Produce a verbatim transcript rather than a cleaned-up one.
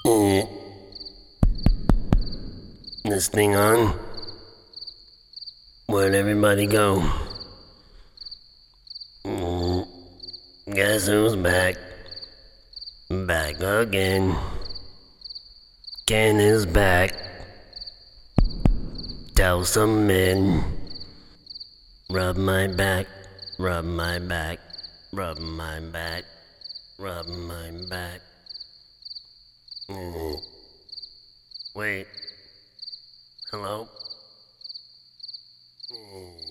Eh, This thing on? Where'd everybody go? Mm, Guess who's back? Back again. Ken is back. Tell some men. Rub my back, rub my back, rub my back, rub my back. Mm. Wait. Hello? Mm.